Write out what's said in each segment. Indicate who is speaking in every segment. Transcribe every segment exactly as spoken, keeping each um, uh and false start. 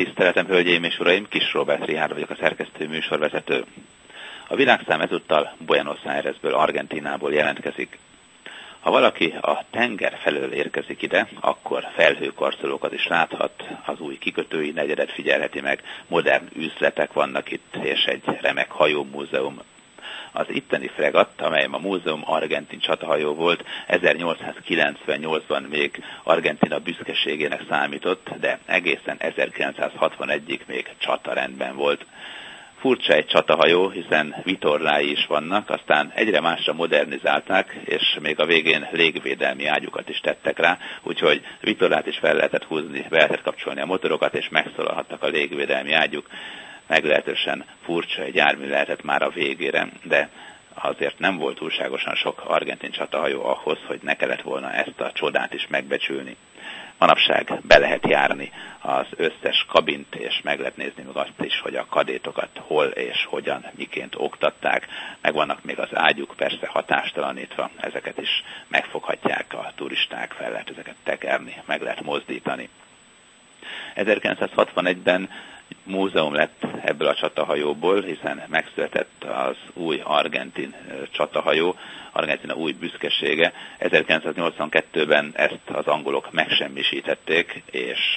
Speaker 1: Tiszteletem, hölgyeim és uraim, Kis Róbert Richárd vagyok, a szerkesztő műsorvezető. A világszám ezúttal Buenos Airesből, Argentínából jelentkezik. Ha valaki a tenger felől érkezik ide, akkor felhőkarcolókat is láthat, az új kikötői negyedet figyelheti meg, modern üzletek vannak itt, és egy remek hajómúzeum. Az itteni fregatt, amely a múzeum argentin csatahajó volt, ezernyolcszázkilencvennyolcban még Argentína büszkeségének számított, de egészen ezerkilencszázhatvanegyig még csatarendben volt. Furcsa egy csatahajó, hiszen vitorlái is vannak, aztán egyre másra modernizálták, és még a végén légvédelmi ágyukat is tettek rá, úgyhogy vitorlát is fel lehetett húzni, be lehetett kapcsolni a motorokat, és megszólalhattak a légvédelmi ágyuk. Meglehetősen furcsa egy jármű lehetett már a végére, de azért nem volt túlságosan sok argentin csatahajó ahhoz, hogy ne kellett volna ezt a csodát is megbecsülni. Manapság be lehet járni az összes kabint, és meg lehet nézni meg azt is, hogy a kadétokat hol és hogyan, miként oktatták. Meg vannak még az ágyuk, persze hatástalanítva, ezeket is megfoghatják a turisták, fel lehet ezeket tekerni, meg lehet mozdítani. ezerkilencszázhatvanegyben múzeum lett ebből a csatahajóból, hiszen megszületett az új argentin csatahajó, Argentína új büszkesége. ezerkilencszáznyolcvankettőben ezt az angolok megsemmisítették, és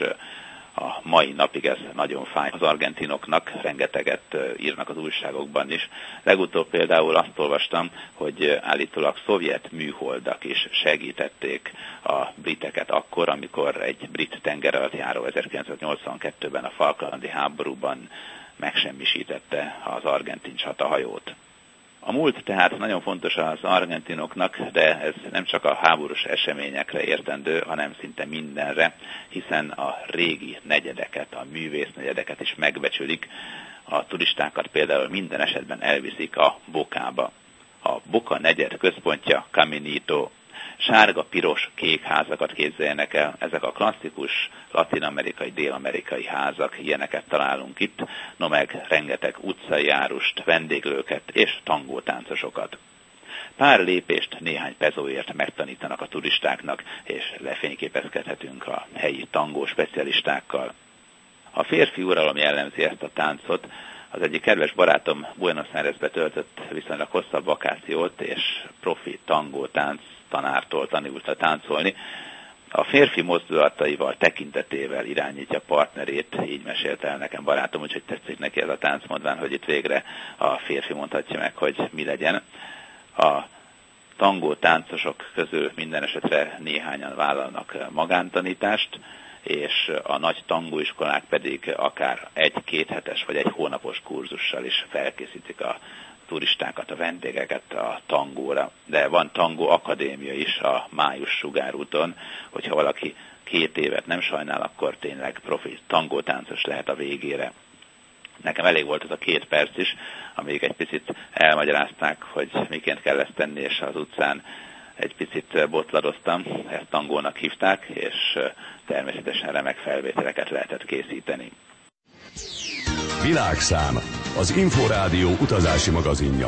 Speaker 1: a mai napig ez nagyon fáj az argentinoknak, rengeteget írnak az újságokban is. Legutóbb például azt olvastam, hogy állítólag szovjet műholdak is segítették a briteket akkor, amikor egy brit tengeralattjáró ezerkilencszáznyolcvankettőben a Falklandi háborúban megsemmisítette az argentin csatahajót. A múlt tehát nagyon fontos az argentinoknak, de ez nem csak a háborús eseményekre értendő, hanem szinte mindenre, hiszen a régi negyedeket, a művész negyedeket is megbecsülik. A turistákat például minden esetben elviszik a Bocába. A Boca negyed központja Caminito. Sárga, piros, kék házakat képzeljenek el, ezek a klasszikus latin-amerikai, dél-amerikai házak, ilyeneket találunk itt, no meg rengeteg utcai árust, vendéglőket és tangótáncosokat. Pár lépést néhány pezóért megtanítanak a turistáknak, és lefényképezkedhetünk a helyi tangó specialistákkal. A férfi uralom jellemzi ezt a táncot. Az egyik kedves barátom Buenos Airesbe töltött viszonylag hosszabb vakációt, és profi tangótánc tanártól tanulta táncolni. A férfi mozdulataival, tekintetével irányítja partnerét, így mesélte el nekem barátom, úgyhogy tetszik neki ez a tánc, mondván, hogy itt végre a férfi mondhatja meg, hogy mi legyen. A tangó táncosok közül minden esetre néhányan vállalnak magántanítást, és a nagy tangóiskolák pedig akár egy-két hetes vagy egy hónapos kurzussal is felkészítik a turistákat, a vendégeket a tangóra. De van tangó akadémia is a Május sugárúton, hogyha valaki két évet nem sajnál, akkor tényleg profi tangótáncos lehet a végére. Nekem elég volt ez a két perc is, amíg egy picit elmagyarázták, hogy miként kell ezt tenni, és az utcán egy picit botladoztam, ezt tangónak hívták, és természetesen remek felvételeket lehetett készíteni.
Speaker 2: Világszám, az Inforádió utazási magazinja.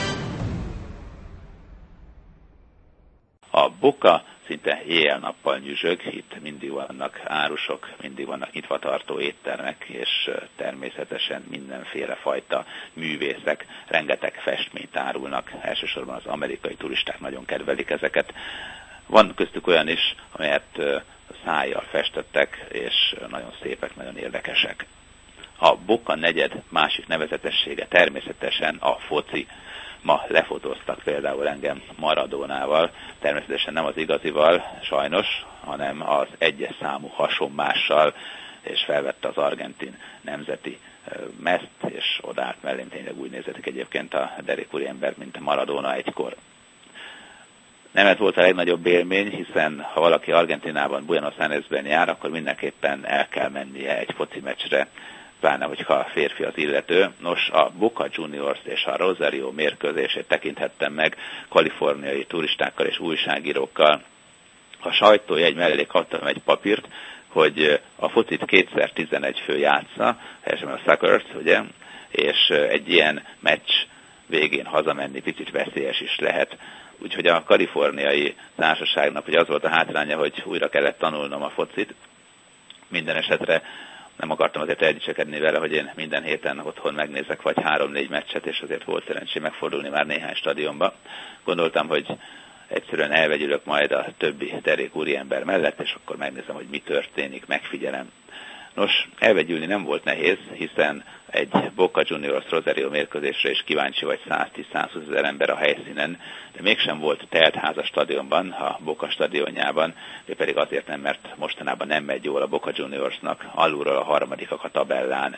Speaker 1: A Boca szinte éjjel-nappal nyüzsög, itt mindig vannak árusok, mindig vannak nyitvatartó éttermek, és természetesen mindenféle fajta művészek, rengeteg festményt árulnak, elsősorban az amerikai turisták nagyon kedvelik ezeket. Van köztük olyan is, amelyet szájjal festettek, és nagyon szépek, nagyon érdekesek. A Boca negyed másik nevezetessége természetesen a foci. Ma lefotóztak például engem Maradónával, természetesen nem az igazival, sajnos, hanem az egyes számú hasonmással, és felvette az argentin nemzeti meszt, és odállt mellém, tényleg úgy nézett egyébként a derékúri ember, mint a Maradona egykor. Nem ez volt a legnagyobb élmény, hiszen ha valaki Argentinában, Buenos Airesben jár, akkor mindenképpen el kell mennie egy foci meccsre, pláne hogyha férfi az illető. Nos, a Boca Juniors és a Rosario mérkőzését tekinthettem meg kaliforniai turistákkal és újságírókkal. A sajtójegy mellé kaptam egy papírt, hogy a focit kétszer tizenegy fő játsza, helyesen a Suckers, ugye, és egy ilyen meccs végén hazamenni picit veszélyes is lehet. Úgyhogy a kaliforniai társaságnak hogy az volt a hátránya, hogy újra kellett tanulnom a focit. Minden esetre nem akartam azért eldicsekedni vele, hogy én minden héten otthon megnézek vagy három-négy meccset, és azért volt szerencsém megfordulni már néhány stadionba. Gondoltam, hogy egyszerűen elvegyülök majd a többi derék úriember mellett, és akkor megnézem, hogy mi történik, megfigyelem. Nos, elvegyülni nem volt nehéz, hiszen egy Boca Juniors Rosario mérkőzésre is kíváncsi vagy száztíz-százhúsz ezer ember a helyszínen, de mégsem volt teltház a stadionban, a Boca stadionjában, de pedig azért nem, mert mostanában nem megy jól a Boca Juniorsnak, alulról a harmadikak a tabellán.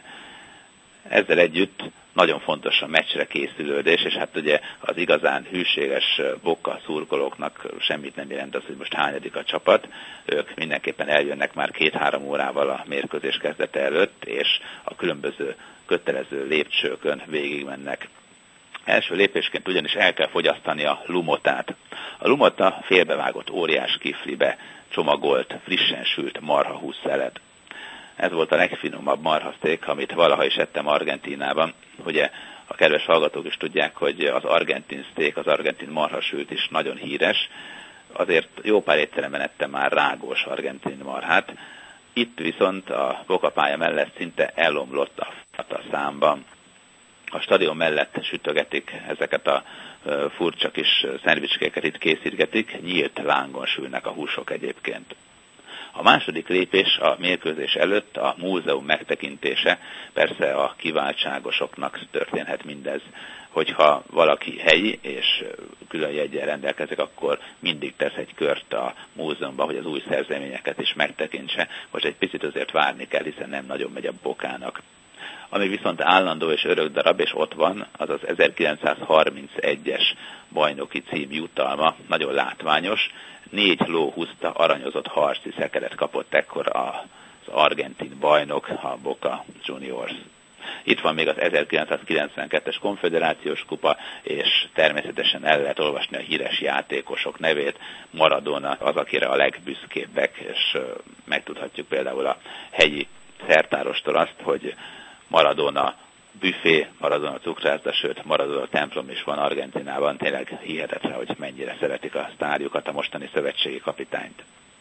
Speaker 1: Ezzel együtt nagyon fontos a meccsre készülődés, és hát ugye az igazán hűséges Boca szurkolóknak semmit nem jelent az, hogy most hányadik a csapat. Ők mindenképpen eljönnek már két-három órával a mérkőzés kezdete előtt, és a különböző kötelező lépcsőkön végigmennek. Első lépésként ugyanis el kell fogyasztani a lumotát. A lumota félbevágott óriás kiflibe csomagolt, frissen sült marhahús szelet. Ez volt a legfinomabb marhaszték, amit valaha is ettem Argentínában. Ugye a kedves hallgatók is tudják, hogy az argentin szték, az argentin marhasült is nagyon híres. Azért jó pár étteremben ettem már rágós argentin marhát. Itt viszont a Boca pálya mellett szinte elomlott a a számban. A stadion mellett sütögetik ezeket a furcsa kis szendvicskéket, itt készítgetik, nyílt lángon sülnek a húsok egyébként. A második lépés a mérkőzés előtt a múzeum megtekintése, persze a kiváltságosoknak történhet mindez. Hogyha valaki helyi és külön jeggyel rendelkezik, akkor mindig tesz egy kört a múzeumban, hogy az új szerzeményeket is megtekintse. Most egy picit azért várni kell, hiszen nem nagyon megy a Bocának. Ami viszont állandó és örök darab, és ott van, az az ezerkilencszázharmincegyes bajnoki cím jutalma, nagyon látványos. Négy ló húzta, aranyozott harci szekeret kapott ekkor az argentin bajnok, a Boca Juniors. Itt van még az ezerkilencszázkilencvenkettes konföderációs kupa, és természetesen el lehet olvasni a híres játékosok nevét. Maradona az, akire a legbüszkébbek, és megtudhatjuk például a helyi szertárostól azt, hogy Maradona büfé, Maradona cukrászda, sőt Maradona templom is van Argentinában, tényleg hihetetlen, hogy mennyire szeretik a sztárjukat, a mostani szövetségi kapitányt.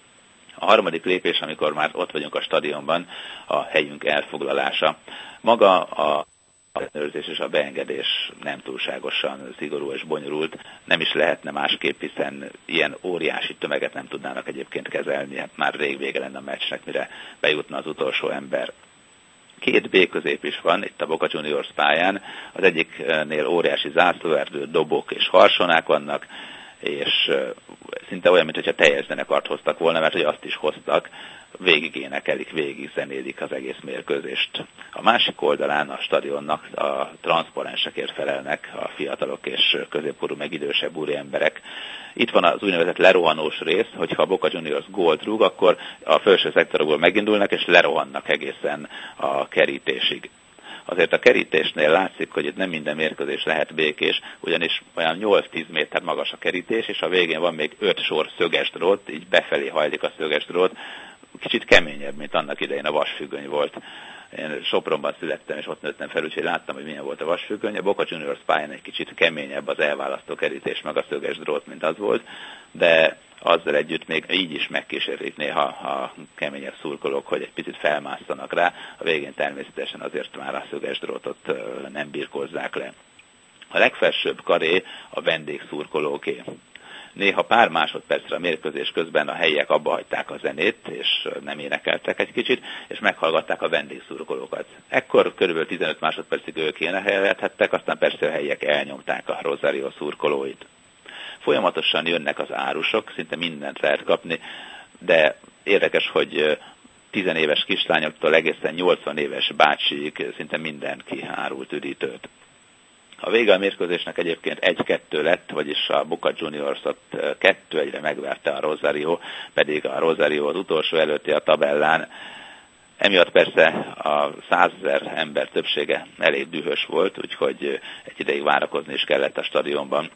Speaker 1: A harmadik lépés, amikor már ott vagyunk a stadionban, a helyünk elfoglalása. Maga a ellenőrzés és a beengedés nem túlságosan szigorú és bonyolult, nem is lehetne másképp, hiszen ilyen óriási tömeget nem tudnának egyébként kezelni, hát már rég vége lenne a meccsnek, mire bejutna az utolsó ember. Két B-közép is van itt a Boca Juniors pályán, az egyiknél óriási zászlóerdő, dobok és harsonák vannak, és szinte olyan, mintha teljes zenekart hoztak volna, mert hogy azt is hoztak, végig énekelik, végig zenélik az egész mérkőzést. A másik oldalán a stadionnak a transzparensekért felelnek a fiatalok és középkorú meg idősebb úriemberek. Itt van az úgynevezett lerohanós rész, hogyha a Boca Juniors gólt rúg, akkor a felső szektorokból megindulnak és lerohannak egészen a kerítésig. Azért a kerítésnél látszik, hogy itt nem minden mérkőzés lehet békés, ugyanis olyan nyolc-tíz méter magas a kerítés, és a végén van még öt sor szöges drót, így befelé hajlik a szöges drót. Kicsit keményebb, mint annak idején a vasfüggöny volt. Én Sopronban születtem, és ott nőttem fel, úgyhogy láttam, hogy milyen volt a vasfüggöny. A Boca Juniors pályán egy kicsit keményebb az elválasztó kerítés, meg a szöges drót, mint az volt, de azzal együtt még így is megkísérlik néha a keményebb szurkolók, hogy egy picit felmásszanak rá. A végén természetesen azért már a szöges drótot nem birkózzák le. A legfelsőbb karé a vendégszurkolóké. Néha pár másodpercre a mérkőzés közben a helyiek abba hagyták a zenét, és nem énekeltek egy kicsit, és meghallgatták a vendégszurkolókat. Ekkor körülbelül tizenöt másodpercig ők énekelhettek, aztán persze a helyiek elnyomták a Rosario szurkolóit. Folyamatosan jönnek az árusok, szinte mindent lehet kapni, de érdekes, hogy tizenéves kislányoktól egészen nyolcvan éves bácsiig szinte mindenki árult üdítőt. A vége a mérkőzésnek egyébként egy-kettő lett, vagyis a Boca Juniors-ot kettő egyre megverte a Rosario, pedig a Rosario az utolsó előtti a tabellán. Emiatt persze a százezer ember többsége elég dühös volt, úgyhogy egy ideig várakozni is kellett a stadionban.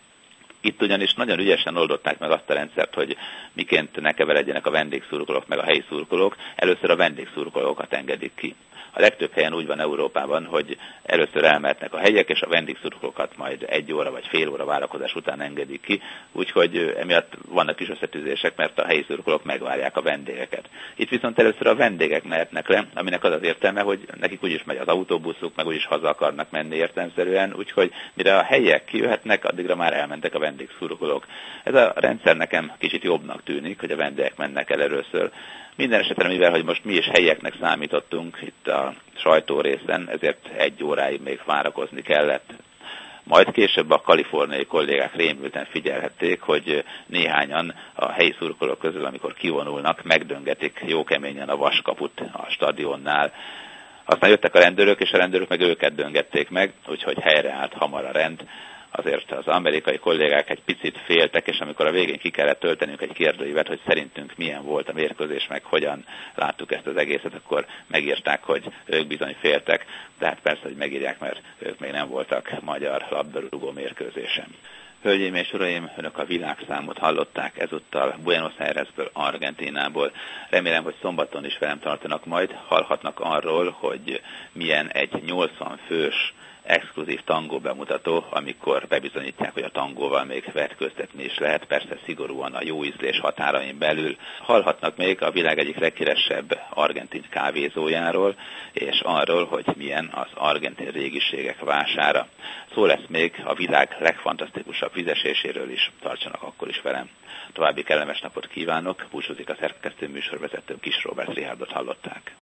Speaker 1: Itt ugyanis nagyon ügyesen oldották meg azt a rendszert, hogy miként ne keveredjenek a vendégszurkolók meg a helyi szurkolók, először a vendégszurkolókat engedik ki. A legtöbb helyen úgy van Európában, hogy először elmehetnek a helyiek, és a vendégszurkolókat majd egy óra vagy fél óra várakozás után engedik ki, úgyhogy emiatt vannak kis összetűzések, mert a helyi szurkolók megvárják a vendégeket. Itt viszont először a vendégek mehetnek le, aminek az az értelme, hogy nekik úgyis megy az autóbuszuk, meg úgyis haza akarnak menni értelemszerűen, úgyhogy mire a helyiek kijöhetnek, addigra már elmentek a vendégszurkolók. Ez a rendszer nekem kicsit jobbnak tűnik, hogy a vendégek mennek el először. Minden esetre, mivel hogy most mi is helyieknek számítottunk itt a sajtórészen, ezért egy óráig még várakozni kellett. Majd később a kaliforniai kollégák rémülten figyelhették, hogy néhányan a helyi szurkolók közül, amikor kivonulnak, megdöngetik jó keményen a vaskaput a stadionnál. Aztán jöttek a rendőrök, és a rendőrök meg őket döngették meg, úgyhogy helyreállt hamar a rend. Azért az amerikai kollégák egy picit féltek, és amikor a végén ki kellett töltenünk egy kérdőívet, hogy szerintünk milyen volt a mérkőzés, meg hogyan láttuk ezt az egészet, akkor megírták, hogy ők bizony féltek, de hát persze, hogy megírják, mert ők még nem voltak magyar labdarúgó mérkőzésen. Hölgyeim és uraim, önök a világszámot hallották ezúttal Buenos Airesből, Argentínából. Remélem, hogy szombaton is velem tartanak majd, hallhatnak arról, hogy milyen egy nyolcvan fős exkluzív tangó bemutató, amikor bebizonyítják, hogy a tangóval még vetköztetni is lehet, persze szigorúan a jó ízlés határain belül. Hallhatnak még a világ egyik leghíresebb argentin kávézójáról, és arról, hogy milyen az argentin régiségek vására. Szó lesz még a világ legfantasztikusabb vizeséséről is, tartsanak akkor is velem. További kellemes napot kívánok, búcsúzik a szerkesztő műsorvezetőm, Kis Róbert Richardot hallották.